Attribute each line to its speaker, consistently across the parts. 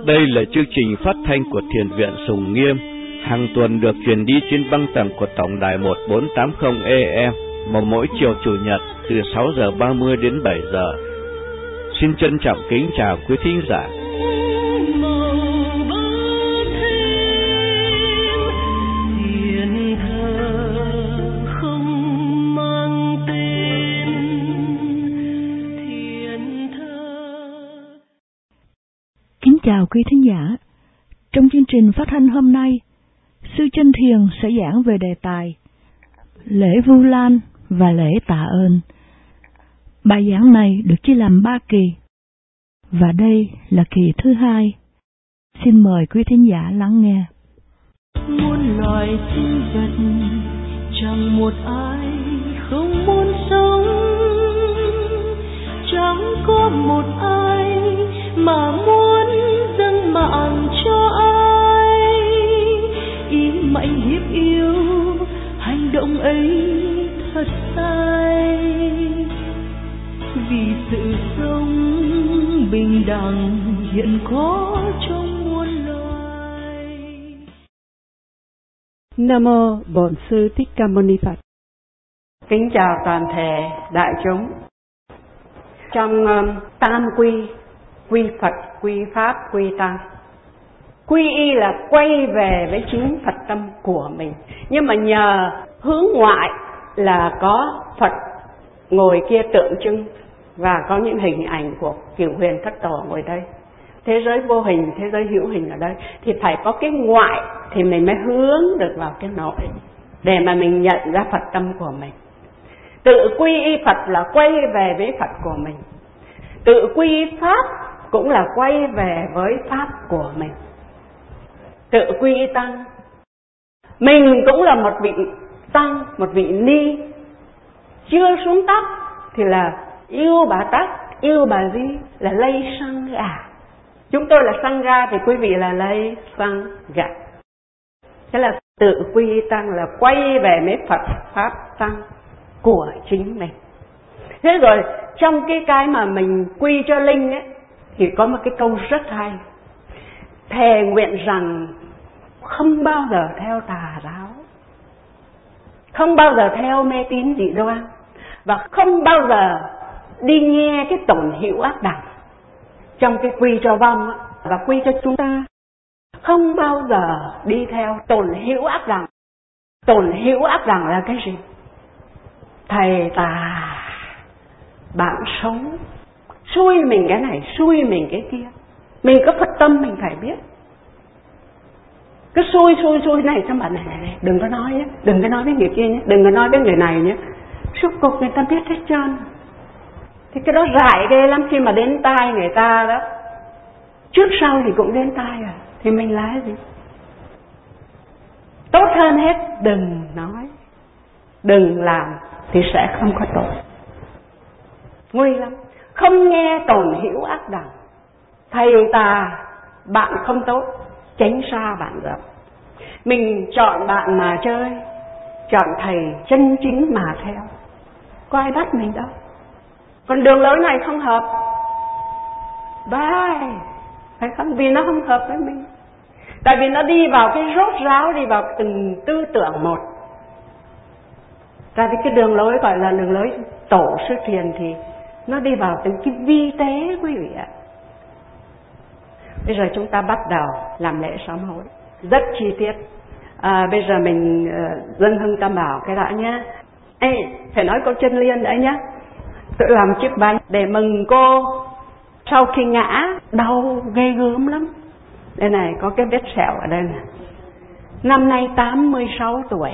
Speaker 1: Đây là chương trình phát thanh của Thiền viện Sùng Nghiêm, hàng tuần được truyền đi trên băng tần của tổng đài 1480 AM vào mỗi chiều Chủ nhật từ 6 giờ 30 đến 7 giờ. Xin trân trọng kính chào quý thính giả.
Speaker 2: Kính chào quý thính giả. Trong chương trình phát thanh hôm nay, Sư Chánh Thiền sẽ giảng về đề tài lễ Vu Lan và lễ tạ ơn. Bài giảng này được chia làm 3 kỳ, và đây là kỳ thứ 2. Xin mời quý thính giả lắng nghe.
Speaker 3: Muôn loài sinh vật, chẳng một ai không muốn sống, chẳng có một ai mà muốn dâng mạng cho ai. Ý mạnh hiếp yêu, hành động ấy thật sai, vì sự sống bình đẳng hiện có trong muôn loài.
Speaker 4: Nam mô Bổn Sư Thích Ca Mâu Ni Phật. Kính chào toàn thể đại chúng. Trong tam quy, quy Phật, quy Pháp, quy Tăng, quy y là quay về với chính Phật tâm của mình. Nhưng mà nhờ hướng ngoại là có Phật ngồi kia tượng trưng và có những hình ảnh của Cửu Huyền Thất Tổ ngồi đây. Thế giới vô hình, thế giới hữu hình ở đây, thì phải có cái ngoại thì mình mới hướng được vào cái nội, để mà mình nhận ra Phật tâm của mình. Tự quy y Phật là quay về với Phật của mình. Tự quy y Pháp cũng là quay về với Pháp của mình. Tự quy y Tăng, mình cũng là một vị Tăng, một vị Ni. Chưa xuống tóc thì là yêu bà Tắc, yêu bà Di, là lây xăng gà. Chúng tôi là Sangha thì quý vị là lây xăng gà. Thế là tự quy y Tăng là quay về với Phật, Pháp, Tăng của chính mình. Thế rồi trong cái mà mình quy cho Linh ấy, thì có một cái câu rất hay: thề nguyện rằng không bao giờ theo tà giáo, không bao giờ theo mê tín dị đoan, và không bao giờ đi nghe cái tổn hữu ác đẳng. Trong cái quy cho vong và quy cho chúng ta, không bao giờ đi theo tổn hữu ác đẳng. Tổn hữu ác đẳng là cái gì? Thầy tà, bạn sống xui mình cái này, xui mình cái kia. Mình có Phật tâm mình phải biết. Cứ xui này, sao bạn này, đừng có nói nhé, đừng có nói với người kia nhé, đừng có nói với người này nhé. Suốt cuộc người ta biết hết trơn. Thì cái đó rải ghê lắm, khi mà đến tai người ta đó, trước sau thì cũng đến tai à. Thì mình là cái gì? Tốt hơn hết đừng nói, đừng làm thì sẽ không có tội. Nguy lắm. Không nghe tổn hữu ác đẳng. Thầy tà, bạn không tốt, tránh xa bạn rộng. Mình chọn bạn mà chơi, chọn thầy chân chính mà theo, có ai bắt mình đâu. Còn đường lối này không hợp, bye, phải không? Vì nó không hợp với mình. Tại vì nó đi vào cái rốt ráo, đi vào từng tư tưởng một. Tại vì cái đường lối gọi là đường lối Tổ Sư Thiền thì nó đi vào từng cái vi tế, quý vị ạ. Bây giờ chúng ta bắt đầu làm lễ sám hối rất chi tiết. Bây giờ mình dâng hương tam bảo cái đã nhé. Ê, phải nói câu chân liên đã nhé. Tôi làm chiếc bánh để mừng cô. Sau khi ngã, đau ghê gớm lắm. Đây này, có cái vết sẹo ở đây này. Năm nay 86 tuổi.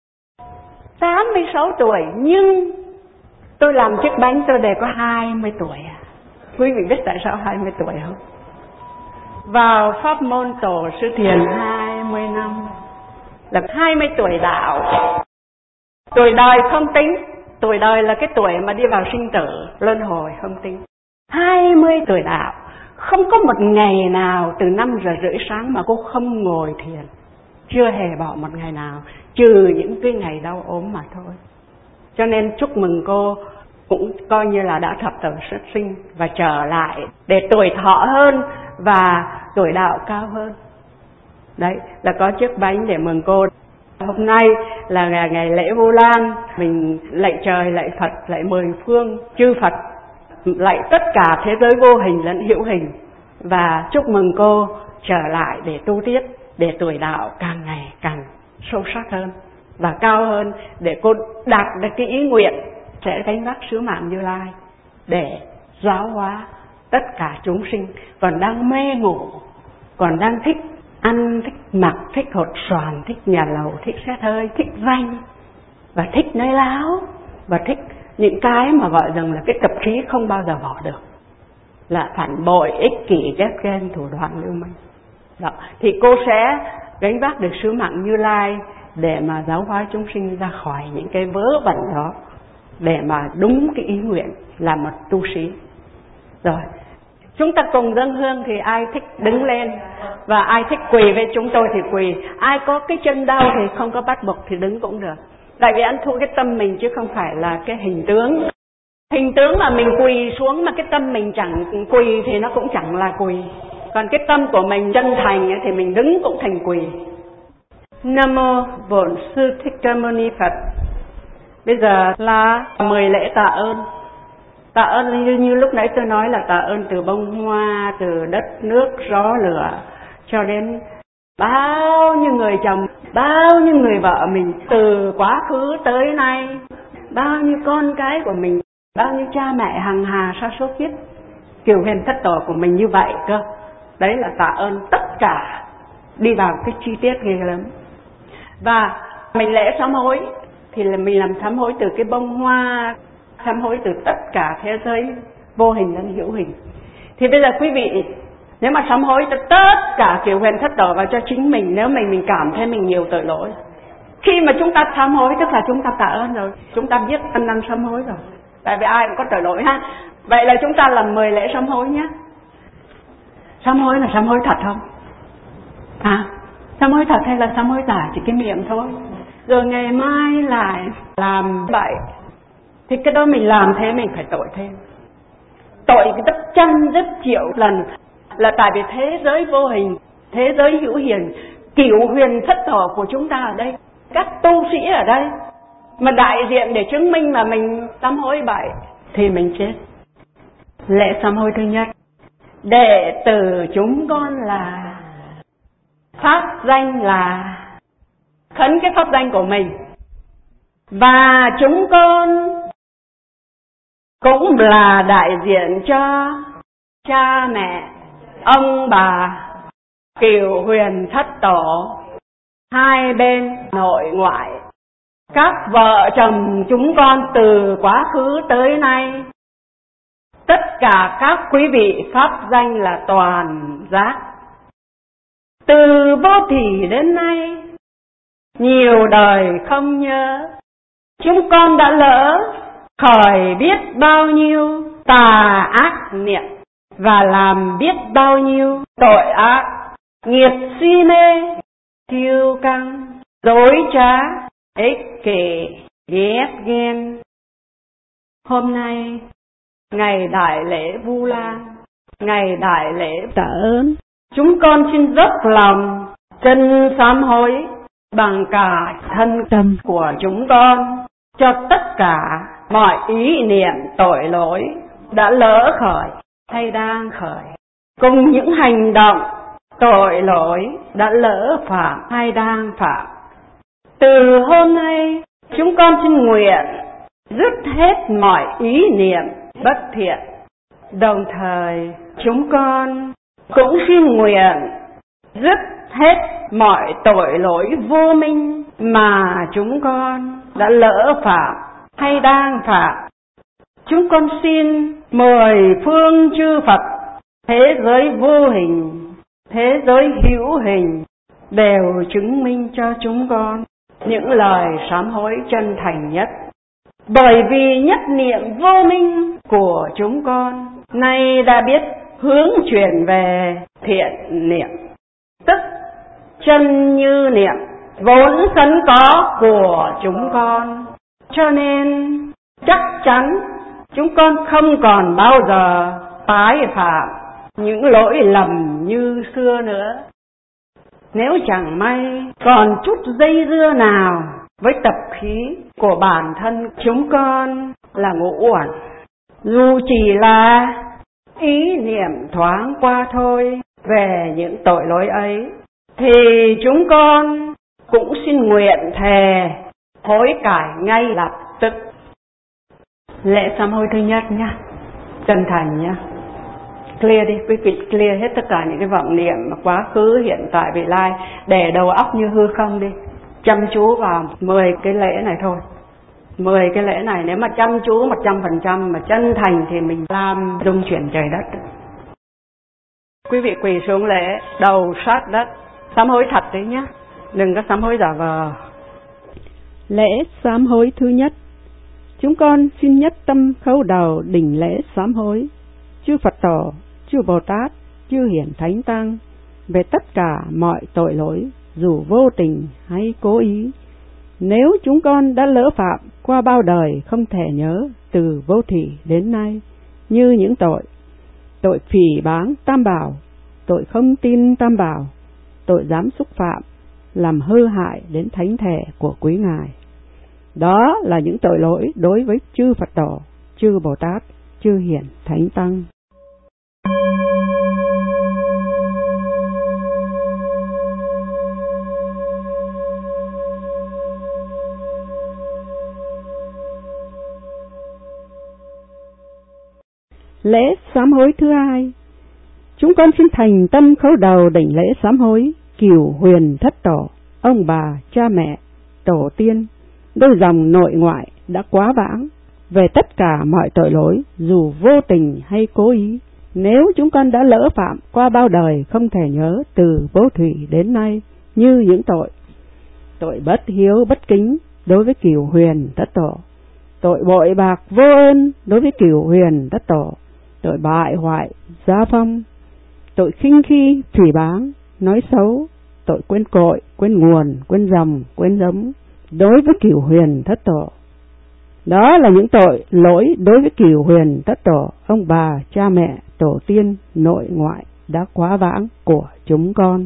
Speaker 4: 86 tuổi, nhưng tôi làm chiếc bánh tôi để có 20 tuổi. Quý vị biết tại sao 20 tuổi không? Vào pháp môn Tổ Sư Thiền 20 năm, là 20 tuổi đạo. Tuổi đời không tính. Tuổi đời là cái tuổi mà đi vào sinh tử, luân hồi không tính. 20 tuổi đạo, không có một ngày nào từ 5 giờ rưỡi sáng mà cô không ngồi thiền. Chưa hề bỏ một ngày nào, trừ những cái ngày đau ốm mà thôi. Cho nên chúc mừng cô cũng coi như là đã thập tử xuất sinh và trở lại để tuổi thọ hơn và tuổi đạo cao hơn. Đấy là có chiếc bánh để mừng cô. Hôm nay là ngày lễ Vu Lan, mình lạy trời, lạy Phật, lạy mười phương chư Phật, lạy tất cả thế giới vô hình lẫn hữu hình, và chúc mừng cô trở lại để tu tiếp, để tuổi đạo càng ngày càng sâu sắc hơn và cao hơn, để cô đạt được cái ý nguyện sẽ gánh vác sứ mạng Như Lai để giáo hóa tất cả chúng sinh còn đang mê ngủ, còn đang thích ăn, thích mặc, thích hột xoàn, thích nhà lầu, thích xét hơi, thích danh, và thích nói láo, và thích những cái mà gọi rằng là cái tập khí không bao giờ bỏ được, là phản bội, ích kỷ, ghét ghen, thủ đoạn lưu manh. Đó. Thì cô sẽ gánh vác được sứ mạng Như Lai để mà giáo hóa chúng sinh ra khỏi những cái vớ vẩn đó, để mà đúng cái ý nguyện là một tu sĩ. Rồi chúng ta cùng dâng hương, thì ai thích đứng lên và ai thích quỳ với chúng tôi thì quỳ. Ai có cái chân đau thì không có bắt buộc thì đứng cũng được. Tại vì ăn thua cái tâm mình chứ không phải là cái hình tướng. Hình tướng mà mình quỳ xuống mà cái tâm mình chẳng quỳ thì nó cũng chẳng là quỳ. Còn cái tâm của mình chân thành ấy, thì mình đứng cũng thành quỳ. Nam mô Bổn Sư Thích Ca Mâu Ni Phật. Bây giờ là 10 lễ tạ ơn. Tạ ơn như lúc nãy tôi nói là tạ ơn từ bông hoa, từ đất nước, gió lửa, cho đến bao nhiêu người chồng, bao nhiêu người vợ mình từ quá khứ tới nay, bao nhiêu con cái của mình, bao nhiêu cha mẹ hằng hà sa số kiếp, kiều huyền thất tổ của mình như vậy cơ. Đấy là tạ ơn tất cả, đi vào cái chi tiết ghê lắm. Và mình lễ sám hối thì là mình làm sám hối từ cái bông hoa, sám hối từ tất cả thế giới vô hình lẫn hữu hình. Thì bây giờ quý vị, nếu mà sám hối tất cả kiều huyền thất tổ vào cho chính mình, nếu mình cảm thấy mình nhiều tội lỗi, khi mà chúng ta sám hối tức là chúng ta tạ ơn rồi, chúng ta biết ăn năn sám hối rồi, tại vì ai cũng có tội lỗi ha. Vậy là chúng ta làm 10 lễ sám hối nhé. Sám hối là sám hối thật không? Sám hối thật hay là sám hối giả chỉ cái miệng thôi, rồi ngày mai lại làm bậy, thì cái đó mình làm thế mình phải tội thêm. Tội gấp trăm gấp triệu lần, là tại vì thế giới vô hình, thế giới hữu hiền, cửu huyền thất tổ của chúng ta ở đây, các tu sĩ ở đây, mà đại diện để chứng minh mà mình sám hối bậy thì mình chết. Lễ sám hối thứ nhất, đệ tử chúng con là pháp danh là khấn cái pháp danh của mình, và chúng con cũng là đại diện cho cha mẹ, ông bà, cửu huyền thất tổ, hai bên nội ngoại, các vợ chồng chúng con từ quá khứ tới nay, tất cả các quý vị pháp danh là toàn giác. Từ vô thỉ đến nay, nhiều đời không nhớ, chúng con đã lỡ khởi biết bao nhiêu tà ác niệm, và làm biết bao nhiêu tội ác, nghiệp si mê, kiêu căng, dối trá, ích kỷ, ghét ghen. Hôm nay, ngày đại lễ Vu Lan, ngày đại lễ tạ ơn, chúng con xin dốc lòng chân sám hối bằng cả thân tâm của chúng con cho tất cả mọi ý niệm tội lỗi đã lỡ khởi hay đang khởi, cùng những hành động tội lỗi đã lỡ phạm hay đang phạm. Từ hôm nay, chúng con xin nguyện dứt hết mọi ý niệm bất thiện. Đồng thời, chúng con cũng xin nguyện dứt hết mọi tội lỗi vô minh mà chúng con đã lỡ phạm hay đang phạm. Chúng con xin 10 phương chư Phật, thế giới vô hình, thế giới hữu hình đều chứng minh cho chúng con những lời sám hối chân thành nhất. Bởi vì nhất niệm vô minh của chúng con nay đã biết hướng chuyển về thiện niệm, tức chân như niệm vốn sẵn có của chúng con. Cho nên chắc chắn chúng con không còn bao giờ tái phạm những lỗi lầm như xưa nữa. Nếu chẳng may còn chút dây dưa nào với tập khí của bản thân chúng con là ngũ uẩn, dù chỉ là ý niệm thoáng qua thôi về những tội lỗi ấy, thì chúng con cũng xin nguyện thề hối cải ngay lập tức. Lễ sám hối thứ nhất nha, chân thành nha. Clear đi, quý vị clear hết tất cả những cái vọng niệm mà quá khứ, hiện tại, vị lai, để đầu óc như hư không đi. Chăm chú vào 10 cái lễ này thôi. 10 cái lễ này nếu mà chăm chú 100% mà chân thành thì mình làm rung chuyển trời đất. Quý vị quỳ xuống lễ, đầu sát đất, sám hối thật đấy nhá, đừng có sám hối giả vờ.
Speaker 5: Lễ sám hối thứ nhất. Chúng con xin nhất tâm khấu đầu đỉnh lễ sám hối chư Phật Tổ, chư Bồ Tát, chư Hiển Thánh Tăng về tất cả mọi tội lỗi, dù vô tình hay cố ý. Nếu chúng con đã lỡ phạm qua bao đời không thể nhớ từ vô thủy đến nay, như những tội phỉ báng Tam Bảo, tội không tin Tam Bảo, tội dám xúc phạm, làm hư hại đến thánh thể của quý ngài. Đó là những tội lỗi đối với chư Phật Tổ, chư Bồ Tát, chư Hiển Thánh Tăng. Lễ sám hối thứ hai. Chúng con xin thành tâm khấu đầu đảnh lễ sám hối cửu huyền thất tổ, ông bà, cha mẹ, tổ tiên, đôi dòng nội ngoại đã quá vãng về tất cả mọi tội lỗi, dù vô tình hay cố ý. Nếu chúng con đã lỡ phạm qua bao đời không thể nhớ từ vô thủy đến nay, như những tội bất hiếu bất kính đối với cửu huyền thất tổ, tội bội bạc vô ơn đối với cửu huyền thất tổ, tội bại hoại gia phong, tội khinh khi phỉ báng nói xấu, tội quên cội, quên nguồn, quên dòng, quên giống đối với cửu huyền thất tổ. Đó là những tội lỗi đối với cửu huyền thất tổ, ông bà, cha mẹ, tổ tiên, nội ngoại đã quá vãng của chúng con.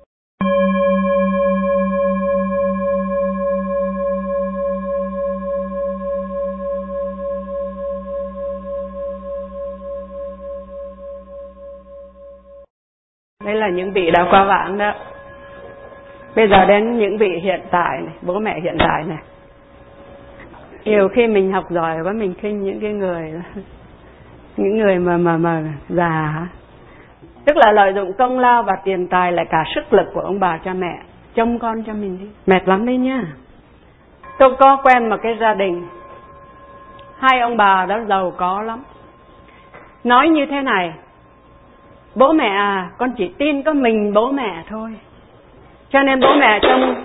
Speaker 4: Đây là những vị đã qua vãng đó. Bây giờ đến những vị hiện tại này, bố mẹ hiện tại này. Nhiều khi mình học giỏi quá mình khinh những cái người mà già, tức là lợi dụng công lao và tiền tài lại cả sức lực của ông bà cha mẹ trông con cho mình đi. Mệt lắm đấy nhá. Tôi có quen một cái gia đình, hai ông bà đó giàu có lắm. Nói như thế này: bố mẹ à, con chỉ tin có mình bố mẹ thôi, cho nên bố mẹ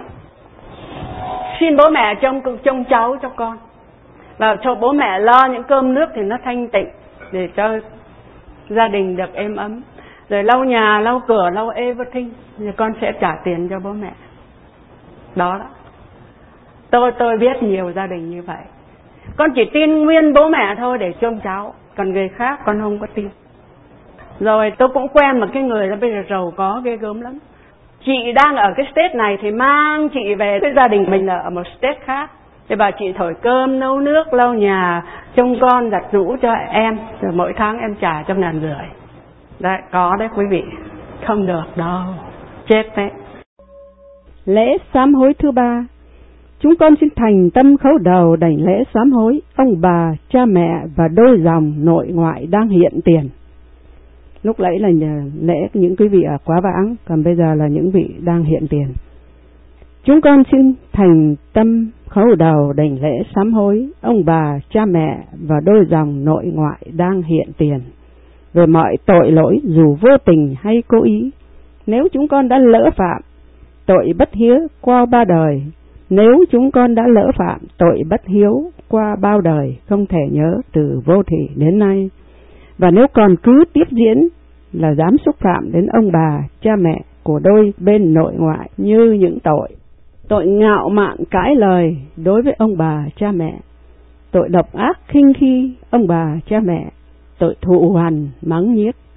Speaker 4: xin bố mẹ trông cháu cho con, và cho bố mẹ lo những cơm nước thì nó thanh tịnh để cho gia đình được êm ấm, rồi lau nhà, lau cửa, lau everything, rồi con sẽ trả tiền cho bố mẹ. Đó. Tôi biết nhiều gia đình như vậy. Con chỉ tin nguyên bố mẹ thôi để trông cháu, còn người khác con không có tin. Rồi tôi cũng quen một cái người đó bây giờ giàu có ghê gớm lắm. Chị đang ở cái state này thì mang chị về cái gia đình mình là ở một state khác. Thì bà chị thổi cơm, nấu nước, lau nhà, trông con, giặt giũ cho em. Rồi mỗi tháng em trả cho 1.500. Đấy, có đấy quý vị. Không được đâu. Chết đấy.
Speaker 5: Lễ sám hối thứ ba. Chúng con xin thành tâm khấu đầu đảnh lễ sám hối ông bà, cha mẹ và đôi dòng nội ngoại đang hiện tiền. Lúc nãy là lễ những quý vị ở quá vãng, còn bây giờ là những vị đang hiện tiền. Chúng con xin thành tâm khấu đầu đảnh lễ sám hối ông bà, cha mẹ và đôi dòng nội ngoại đang hiện tiền về mọi tội lỗi dù vô tình hay cố ý. Nếu chúng con đã lỡ phạm tội bất hiếu qua ba đời, nếu chúng con đã lỡ phạm tội bất hiếu qua bao đời không thể nhớ từ vô thủy đến nay, và nếu còn cứ tiếp diễn là dám xúc phạm đến ông bà, cha mẹ của đôi bên nội ngoại, như những tội ngạo mạn cãi lời đối với ông bà, cha mẹ, tội độc ác khinh khi ông bà, cha mẹ, tội thụ hoằn mắng nhiếc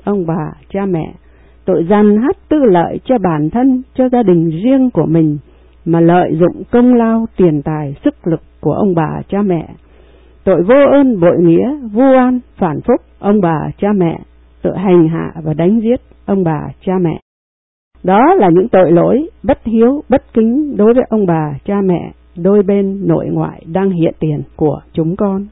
Speaker 5: ông bà, cha mẹ, tội dằn hắt tư lợi cho bản thân, cho gia đình riêng của mình, mà lợi dụng công lao, tiền tài, sức lực của ông bà, cha mẹ. Tội vô ơn, bội nghĩa, vu oan, phản phúc ông bà, cha mẹ, tội hành hạ và đánh giết ông bà, cha mẹ. Đó là những tội lỗi bất hiếu, bất kính đối với ông bà, cha mẹ, đôi bên nội ngoại đang hiện tiền của chúng con.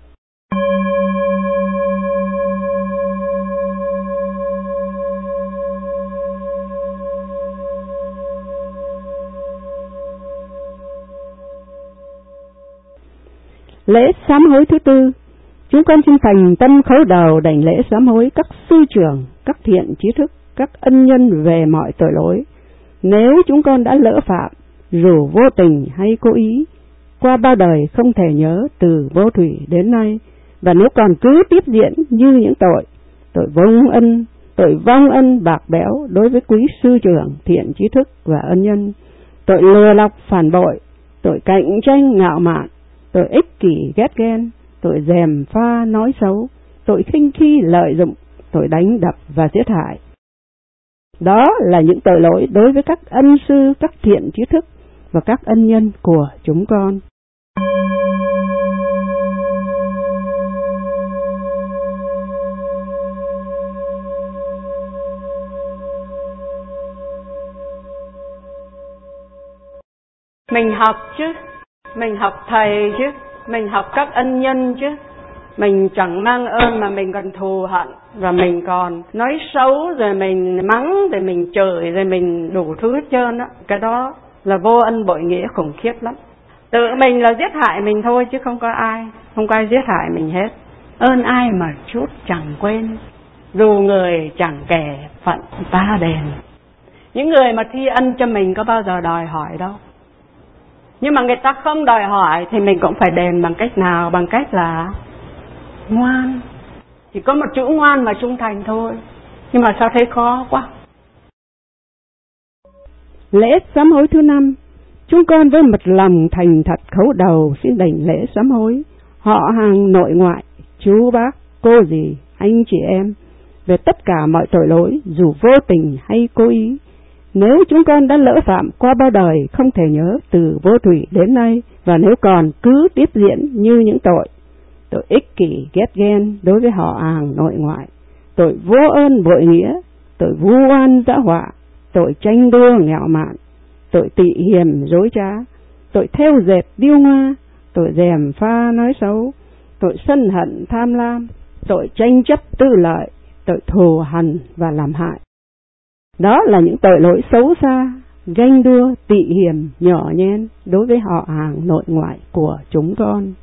Speaker 5: Lễ sám hối thứ tư, chúng con xin thành tâm khấu đầu đảnh lễ sám hối các sư trưởng, các thiện trí thức, các ân nhân về mọi tội lỗi. Nếu chúng con đã lỡ phạm, dù vô tình hay cố ý, qua bao đời không thể nhớ từ vô thủy đến nay, và nếu còn cứ tiếp diễn như những tội vong ân bạc bẽo đối với quý sư trưởng, thiện trí thức và ân nhân, tội lừa lọc phản bội, tội cạnh tranh ngạo mạn, tội ích kỷ ghét ghen, tội gièm pha nói xấu, tội khinh khi lợi dụng, tội đánh đập và giết hại. Đó là những tội lỗi đối với các ân sư, các thiện trí thức và các ân nhân của chúng con.
Speaker 4: Mình học chứ, mình học thầy chứ, mình học các ân nhân chứ. Mình chẳng mang ơn mà mình còn thù hận, và mình còn nói xấu, rồi mình mắng, rồi mình chửi, rồi mình đủ thứ hết trơn á. Cái đó là vô ân bội nghĩa khủng khiếp lắm. Tự mình là giết hại mình thôi chứ không có ai giết hại mình hết. Ơn ai mà chút chẳng quên, dù người chẳng kể phận ta đền. Những người mà thi ân cho mình có bao giờ đòi hỏi đâu. Nhưng mà người ta không đòi hỏi thì mình cũng phải đền bằng cách nào? Bằng cách là ngoan. Chỉ có một chữ ngoan mà trung thành thôi. Nhưng mà sao thấy khó quá.
Speaker 5: Lễ sám hối thứ năm, chúng con với một lòng thành thật khấu đầu xin đảnh lễ sám hối họ hàng nội ngoại, chú bác, cô dì, anh chị em về tất cả mọi tội lỗi dù vô tình hay cố ý. Nếu chúng con đã lỡ phạm qua bao đời không thể nhớ từ vô thủy đến nay, và nếu còn cứ tiếp diễn như những tội ích kỷ ghét ghen đối với họ hàng nội ngoại, tội vô ơn bội nghĩa, tội vu oan dã họa, tội tranh đua ngạo mạn, tội tị hiềm dối trá, tội thêu dệt điêu ngoa, tội gièm pha nói xấu, tội sân hận tham lam, tội tranh chấp tư lợi, tội thù hằn và làm hại. Đó là những tội lỗi xấu xa, ganh đua, tị hiềm, nhỏ nhen đối với họ hàng nội ngoại của chúng con.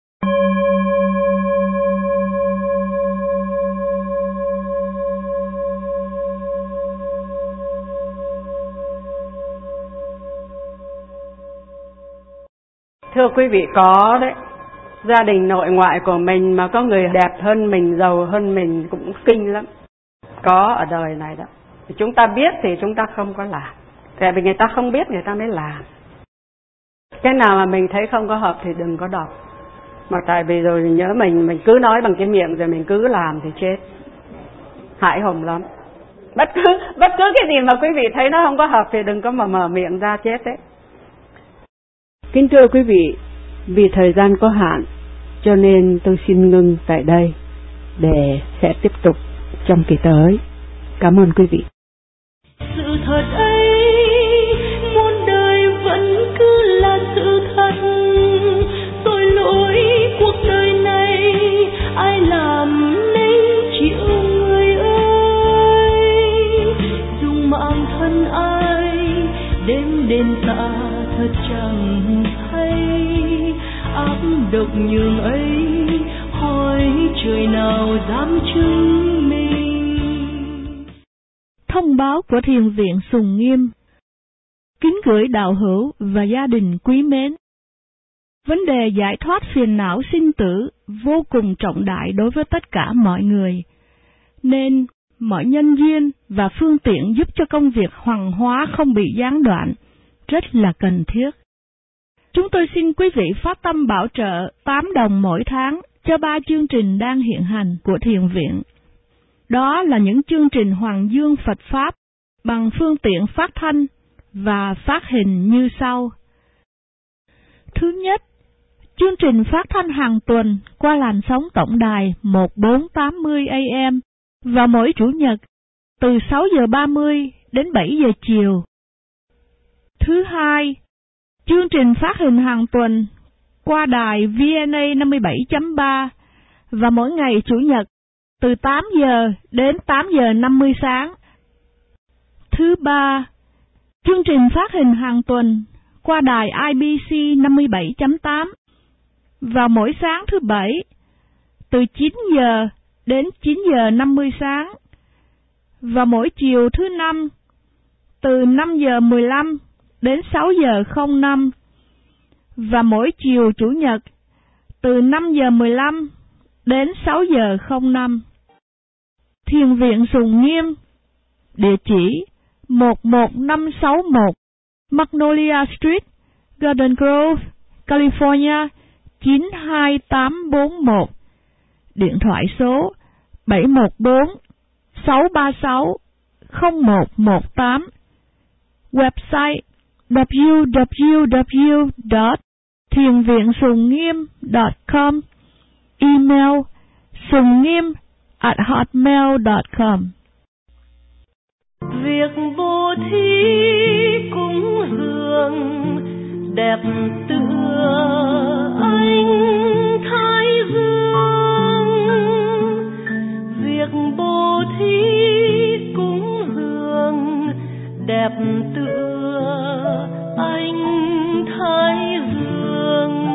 Speaker 4: Thưa quý vị, có đấy. Gia đình nội ngoại của mình mà có người đẹp hơn mình, giàu hơn mình cũng kinh lắm. Có ở đời này đó. Chúng ta biết thì chúng ta không có làm. Tại vì người ta không biết người ta mới làm. Cái nào mà mình thấy không có hợp thì đừng có đọc. Mà tại vì rồi nhớ mình cứ nói bằng cái miệng rồi mình cứ làm thì chết. Hại hùng lắm. Bất cứ cái gì mà quý vị thấy nó không có hợp thì đừng có mà mở miệng ra, chết đấy.
Speaker 5: Kính thưa quý vị, vì thời gian có hạn cho nên tôi xin ngưng tại đây để sẽ tiếp tục trong kỳ tới. Cảm ơn quý vị.
Speaker 3: Sự thật ấy muôn đời vẫn cứ là sự thật, tội lỗi cuộc đời này ai làm nên chịu người ơi. Dùng mạng thân ai đêm đêm tạ thật chẳng hay, ác độc nhường ấy hỏi trời nào dám chứng minh.
Speaker 2: Thông báo của Thiền viện Sùng Nghiêm. Kính gửi đạo hữu và gia đình quý mến. Vấn đề giải thoát phiền não sinh tử vô cùng trọng đại đối với tất cả mọi người, nên mọi nhân duyên và phương tiện giúp cho công việc hoằng hóa không bị gián đoạn rất là cần thiết. Chúng tôi xin quý vị phát tâm bảo trợ 8 đồng mỗi tháng cho 3 chương trình đang hiện hành của Thiền viện. Đó là những chương trình Hoàng Dương Phật Pháp bằng phương tiện phát thanh và phát hình như sau. Thứ nhất, chương trình phát thanh hàng tuần qua làn sóng tổng đài 1480 AM vào mỗi Chủ nhật từ 6 giờ 30 đến 7 giờ chiều. Thứ hai, chương trình phát hình hàng tuần qua đài VNA 57.3 và mỗi ngày Chủ nhật từ 8 giờ đến 8 giờ 50 sáng. Thứ ba, chương trình phát hình hàng tuần qua đài IBC 57.8 vào mỗi sáng thứ Bảy từ 9 giờ đến 9 giờ 50 sáng và mỗi chiều thứ Năm từ 5 giờ 15 đến 6 giờ 05 và mỗi chiều Chủ nhật từ 5 giờ 15 đến 6 giờ 05. Thiền viện Sùng Nghiêm, địa chỉ 11561 Magnolia Street, Garden Grove, California 92841. Điện thoại số 714-636-0118. Website www.thienviensungngiem.com. Email sungniem@hotmail.com.
Speaker 3: Việc bố thí cúng dường đẹp tựa ánh thái dương. Việc bố thí cúng dường đẹp tựa ánh thái dương.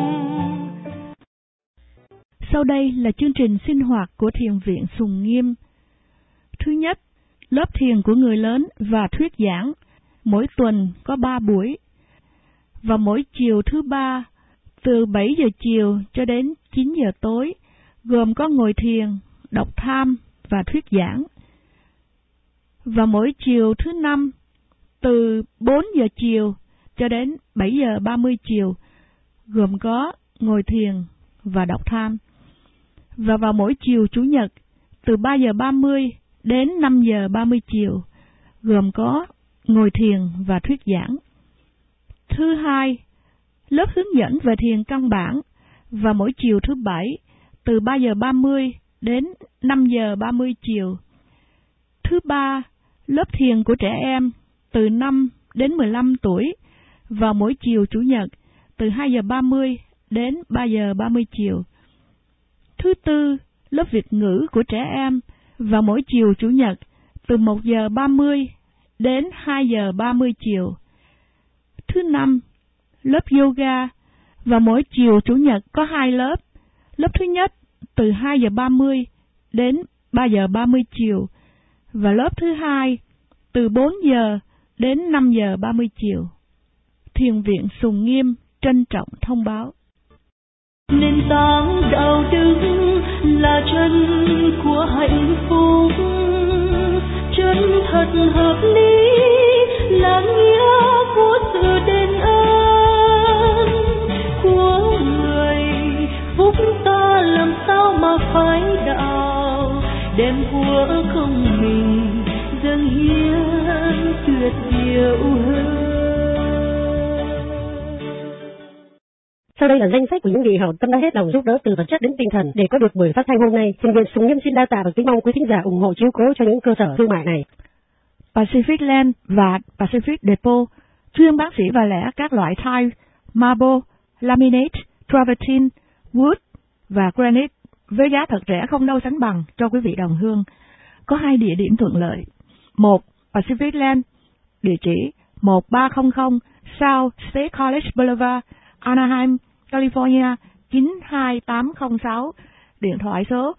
Speaker 2: Sau đây là chương trình sinh hoạt của Thiền viện Sùng Nghiêm. Thứ nhất, lớp thiền của người lớn và thuyết giảng, mỗi tuần có 3 buổi. Và mỗi chiều thứ Ba, từ 7 giờ chiều cho đến 9 giờ tối, gồm có ngồi thiền, đọc tham và thuyết giảng. Và mỗi chiều thứ Năm, từ 4 giờ chiều cho đến 7 giờ 30 chiều, gồm có ngồi thiền và đọc tham. Và vào mỗi chiều Chủ nhật, từ 3 giờ 30 đến 5 giờ 30 chiều, gồm có ngồi thiền và thuyết giảng. Thứ hai, lớp hướng dẫn về thiền căn bản và mỗi chiều thứ Bảy, từ 3 giờ 30 đến 5 giờ 30 chiều. Thứ ba, lớp thiền của trẻ em từ 5 đến 15 tuổi vào mỗi chiều Chủ nhật, từ 2 giờ 30 đến 3 giờ 30 chiều. Thứ tư, lớp Việt ngữ của trẻ em vào mỗi chiều Chủ nhật, từ 1 giờ 30 đến 2 giờ 30 chiều. Thứ năm, lớp yoga vào mỗi chiều Chủ nhật có 2 lớp. Lớp thứ nhất từ 2 giờ 30 đến 3 giờ 30 chiều và lớp thứ hai từ 4 giờ đến 5 giờ 30 chiều. Thiền viện Sùng Nghiêm trân trọng thông báo.
Speaker 3: Nền tảng đạo đức là chân của hạnh phúc, chân thật hợp lý là nghĩa của sự đền ơn của người. Phúc ta làm sao mà phái đạo, đem của không mình dâng hiến tuyệt diệu hơn.
Speaker 6: Sau đây là danh sách của những vị hảo tâm đã hết lòng giúp đỡ từ vật chất đến tinh thần để có được buổi phát thanh hôm nay. Thiền viện Sùng Nghiêm xin đa tạ và kính mong quý thính giả ủng hộ chiếu cố cho những cơ sở thương mại này.
Speaker 2: Pacific Land và Pacific Depot chuyên bán sỉ và lẻ các loại tile, marble, laminate, travertine, wood và granite với giá thật rẻ không đâu sánh bằng cho quý vị đồng hương. Có 2 địa điểm thuận lợi. 1. Pacific Land, địa chỉ 1300 South State College Boulevard, Anaheim, California 92806, điện thoại số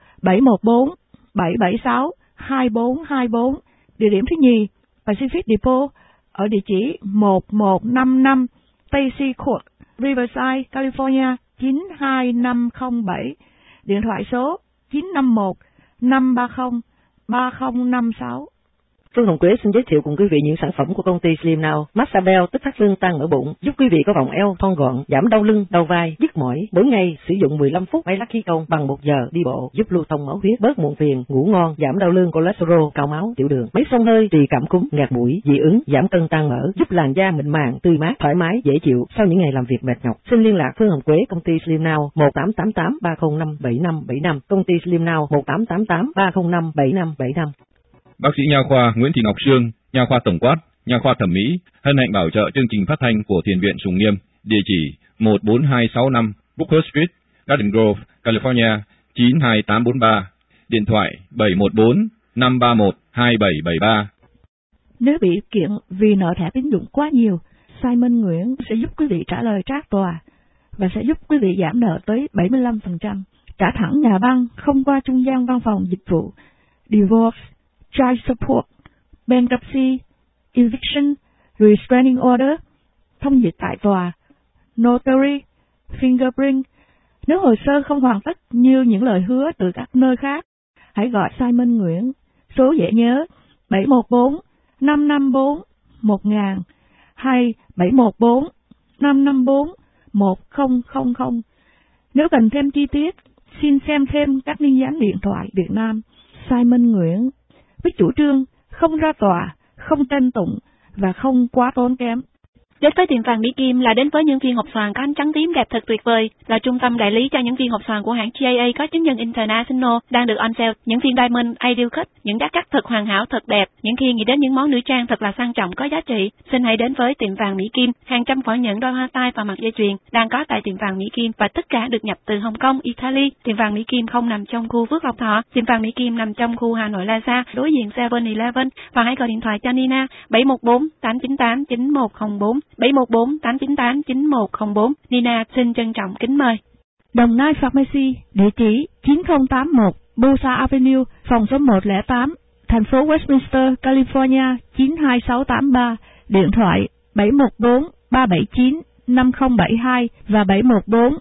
Speaker 2: 714-776-2424. Địa điểm thứ nhì, Pacific Depot ở địa chỉ 1155 Stacy Court, Riverside, California 92507, điện thoại số 951-530-3056.
Speaker 6: Phương Hồng Quế xin giới thiệu cùng quý vị những sản phẩm của công ty Slim Now. Massage Bell tức thắt lưng tăng mỡ bụng, giúp quý vị có vòng eo thon gọn, giảm đau lưng, đau vai, nhức mỏi. Mỗi ngày sử dụng 15 phút máy lắc khí công bằng 1 giờ đi bộ, giúp lưu thông máu huyết, bớt muộn phiền, ngủ ngon, giảm đau lưng, cholesterol, cao máu, tiểu đường. Máy xông hơi trị cảm cúm, nghẹt mũi, dị ứng, giảm cân tăng mỡ, giúp làn da mịn màng, tươi mát, thoải mái, dễ chịu sau những ngày làm việc mệt nhọc. Xin liên lạc Phương Hồng Quế, công ty Slim Now 1888 305 7575, công ty Slim Now 1888 305 7575.
Speaker 7: Bác sĩ nha khoa Nguyễn Thị Ngọc Sương, nha khoa tổng quát, nha khoa thẩm mỹ, hân hạnh bảo trợ chương trình phát thanh của Thiền viện Sùng Nghiêm, địa chỉ 14265 Booker Street, Garden Grove, California 92843, điện thoại 714 531 2773.
Speaker 2: Nếu bị kiện vì nợ thẻ tín dụng quá nhiều, Simon Nguyễn sẽ giúp quý vị trả lời trác tòa và sẽ giúp quý vị giảm nợ tới 75%, trả thẳng nhà băng không qua trung gian văn phòng dịch vụ, divorce, child support, bankruptcy, eviction, restraining order, thông dịch tại tòa, notary, fingerprint. Nếu hồ sơ không hoàn tất như những lời hứa từ các nơi khác, hãy gọi Simon Nguyễn, số dễ nhớ 714 554 1000 hay 714 554 1000. Nếu cần thêm chi tiết, xin xem thêm các liên danh điện thoại Việt Nam. Simon Nguyễn với chủ trương không ra tòa, không tranh tụng và không quá tốn kém.
Speaker 8: Đến với tiệm vàng Mỹ Kim là đến với những viên hộp xoàn có ánh trắng tím đẹp thật tuyệt vời, là trung tâm đại lý cho những viên hộp xoàn của hãng GAA có chứng nhận International đang được on sale. Những viên Diamond Ideal Cut, những đá cắt thật hoàn hảo, thật đẹp. Những khi nghĩ đến những món nữ trang thật là sang trọng có giá trị, xin hãy đến với tiệm vàng Mỹ Kim. Hàng trăm vỏ nhẫn, đôi hoa tai và mặt dây chuyền đang có tại tiệm vàng Mỹ Kim và tất cả được nhập từ Hồng Kông, Italy. Tiệm vàng Mỹ Kim không nằm trong khu Phước Lộc Thọ, tiệm vàng Mỹ Kim nằm trong khu Hà Nội Plaza, đối diện 7-Eleven. Và hãy gọi điện thoại cho Nina 714 898 9104 714 898 9104. Nina xin trân trọng kính mời.
Speaker 2: Đồng Nai Pharmacy, địa chỉ 9081 Bosa Avenue, phòng số 108, thành phố Westminster, California 92683, điện thoại 714 379 5072 và 714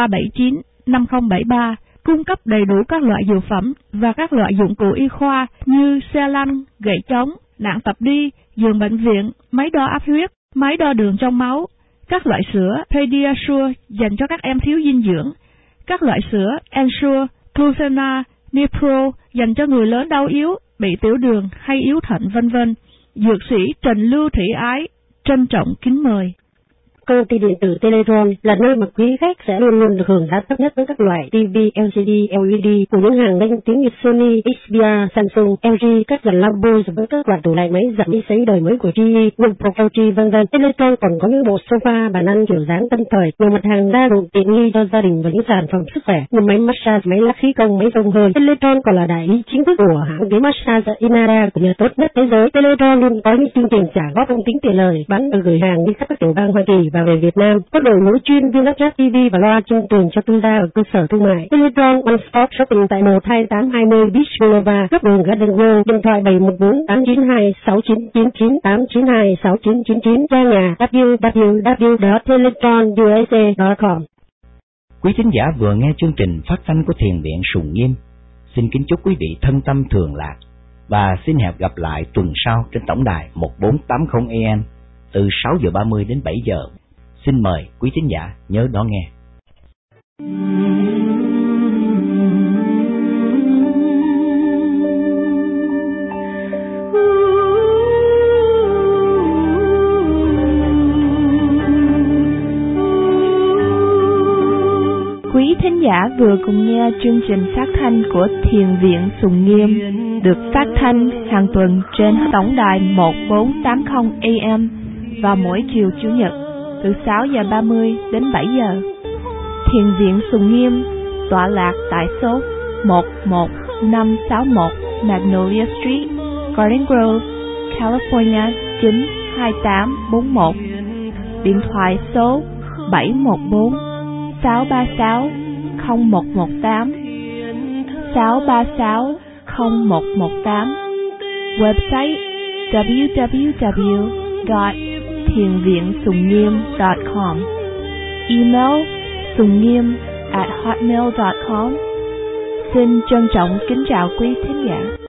Speaker 2: 379 5073, cung cấp đầy đủ các loại dược phẩm và các loại dụng cụ y khoa như xe lăn, gậy chống, nạng tập đi, giường bệnh viện, máy đo áp huyết, máy đo đường trong máu, các loại sữa Pediasure dành cho các em thiếu dinh dưỡng, các loại sữa Ensure, Clufena, Nipro dành cho người lớn đau yếu, bị tiểu đường hay yếu thận v.v. Dược sĩ Trần Lưu Thủy Ái trân trọng kính mời.
Speaker 6: Công ty điện tử Teletron là nơi mà quý khách sẽ luôn luôn được hưởng giá thấp nhất với các loại TV, LCD, LED của những hàng danh tiếng như Sony, HDR, Samsung, LG, các dàn lambo với các loại tủ lạnh, máy giặt, máy sấy đời mới của GE, Wipro, LG, v.v. Teletron còn có những bộ sofa, bàn ăn kiểu dáng tân thời, nhiều mặt hàng đa dụng tiện nghi cho gia đình và những sản phẩm sức khỏe như máy massage, máy lắc khí công, máy xông hơi. Teletron còn là đại lý chính thức của hãng ghế massage Inara của nhà tốt nhất thế giới. Teletron luôn có những chương trình trả góp không tính tiền lời, bán và gửi hàng đi khắp các tiểu bang Hoa Kỳ và về Việt Nam. Có đội ngũ chuyên viên lắp ráp TV và loa chương trình cho tư gia ở cơ sở thương mại. Teletron One Stop Shopping tại 12820 Beach Boulevard, góc đường Garden Grove. Điện thoại 714 892 6999 892 6999. Trang nhà www.teletronusa.com.
Speaker 9: Quý thính giả vừa nghe chương trình phát thanh của Thiền viện Sùng Nghiêm. Xin kính chúc quý vị thân tâm thường lạc và xin hẹn gặp lại tuần sau trên tổng đài 1480 AM từ 6:30 đến 7 giờ. Xin mời quý thính giả nhớ đón nghe.
Speaker 2: Quý thính giả vừa cùng nghe chương trình phát thanh của Thiền viện Sùng Nghiêm được phát thanh hàng tuần trên tổng đài 1480 AM vào mỗi chiều Chủ nhật từ 6:30 đến 7 giờ. Thiền viện Sùng Nghiêm tọa lạc tại số 11561 Magnolia Street, Garden Grove, California 92841. Điện thoại số 714 636 0118 636 0118. Website www.thienviensungngiem.com. Email sungniem@hotmail.com. Xin trân trọng kính chào quý thính giả.